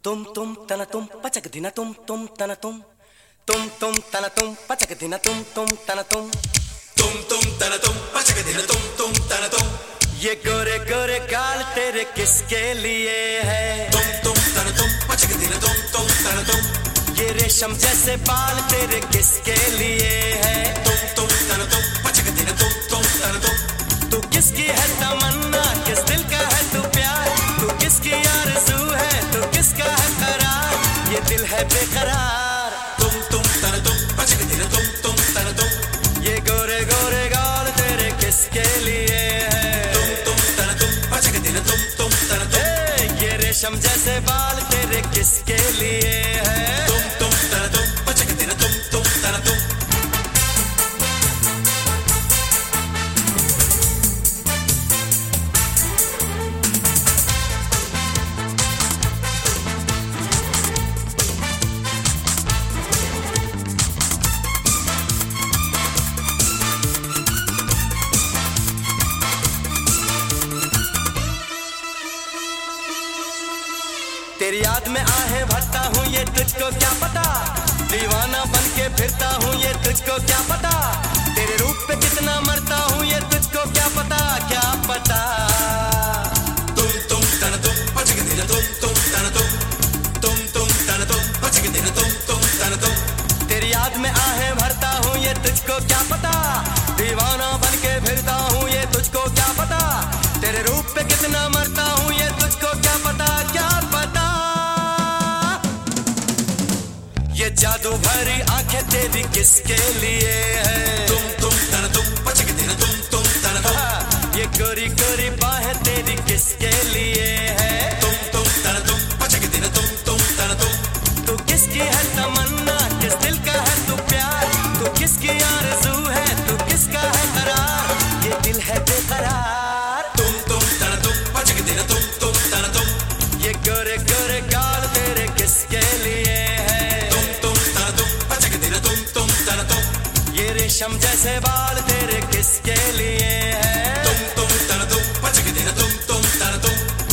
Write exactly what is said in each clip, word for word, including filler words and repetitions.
तुम तुम तना तुम पचक दिना तुम तुम तना तुम तुम तुम तना तुम पचक दिना तुम तुम तना तुम तुम तुम तना तुम पचक दिना तुम तुम तना तुम। ये गोरे गोरे गाल तेरे किसके लिए है? तुम तुम तना तुम पचक दिना तुम तुम तना तुम। ये रेशम जैसे बाल तेरे किसके लिए है? तुम तुम तना तुम पचक दिना तुम तुम तना तुम। तू किसकी है तमन्ना, किस दिल का है तू प्यार? तू किसकी आरज़ू है, तू किसका है करार? ये दिल है बेकरार। तुम तुम तना तुम पचक दिना तुम तुम तना तुम। ये गोरे गोरे गाल तेरे किसके लिए है? तुम तुम तना तुम पचक दिना तुम तुम तना तुम। ये रेशम जैसे बाल तेरे किसके लिए है? तुम तुम तना तुम पचक दिना तुम तुम तना तुम। तेरी याद में आहें भरता हूँ ये तुझको क्या पता, दीवाना बन के फिरता हूँ ये तुझको क्या पता, तेरे रूप पे कितना मरता हूँ ये तुझको क्या पता, क्या पता। तुम तुम तना तुम पचक दिना तुम तुम तना तुम। तुम तुम तना तुम पचक दिना तुम तुम तना तुम। तेरी याद में आहें भरता हूँ ये तुझको क्या पता, दीवाना बन के फिरता हूँ ये तुझको क्या पता, तेरे रूप पे कितना मरता हूँ ये तुझको क्या पता, क्या पता। ये जादू भरी आंखें तेरी किसके लिए है? तुम तुम तना तुम पचक दिना तुम तुम तना तुम। ये गोरी गोरी बाहें तेरी किसके लिए है? तुम तुम तना तुम पचक दिना तुम तुम तना तुम। तू किसकी है तमन्ना, किस दिल का है तू प्यार? तू किसकी आरज़ू है, तू किसका है करार? ये दिल है बेकरार। तुम तुम तना तुम पचक दिना तुम तुम तना तुम। ये गोरे गोरे गाल तेरे किसके लिए है? तुम तुम तना तुम पचक दिना तुम तुम तना तुम। ये रेशम जैसे बाल तेरे किसके लिए है? तुम तुम तना तुम पचक दिना तुम तुम तना तुम।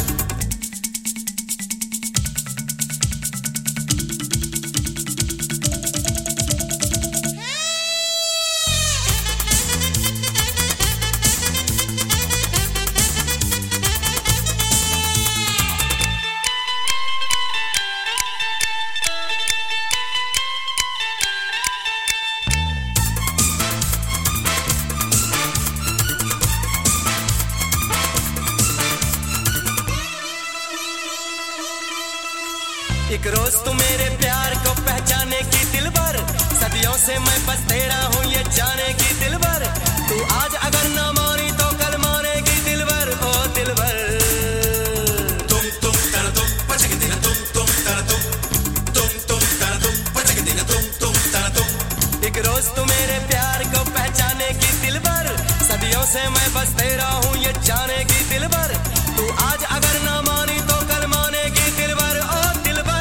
एक रोज तू मेरे प्यार को पहचाने की दिलबर, सदियों से मैं बस तेरा हूँ ये जाने की दिलबर, तू आज अगर न मानी तो कल मानेगी दिलबर, ओ दिलबर। तुम तुम तना तुम पचक दिना तुम तुम तना तुम। तुम तुम तना तुम पचक दिना तुम तुम तना तुम। एक रोज तू मेरे प्यार को पहचाने की दिलबर, सदियों से मैं बस तेरा हूँ ये जाने की दिलबर, तू आज अगर न मानी तो कल मानेगी दिलबर, ओ दिलबर।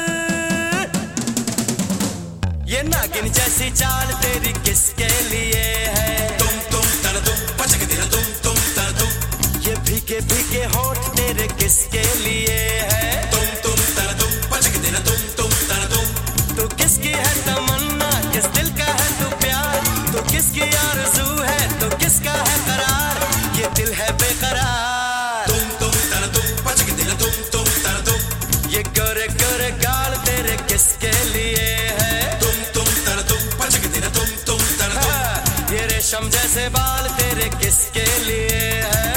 ये नागिन जैसी चाल तेरी किसके लिए है? तुम तुम तना तुम पचक दिना तुम तुम तना तुम। ये भीगे भीगे होठ तेरे किसके लिए है? तुम तुम तना तुम पचक दिना तुम तुम तना तुम। तू किसकी है तमन्ना, किस दिल का है तू प्यार? तू किसकी आरज़ू है, तू किसका है करार? ये दिल है बेकरार। तुम तुम तना तुम पचक दिना तुम तुम तना तुम। ये गोरे गोरे गाल तेरे किसके लिए है? तुम तुम तना तुम पचक दिना तुम तुम तना तुम। ये रेशम जैसे बाल तेरे किसके लिए है?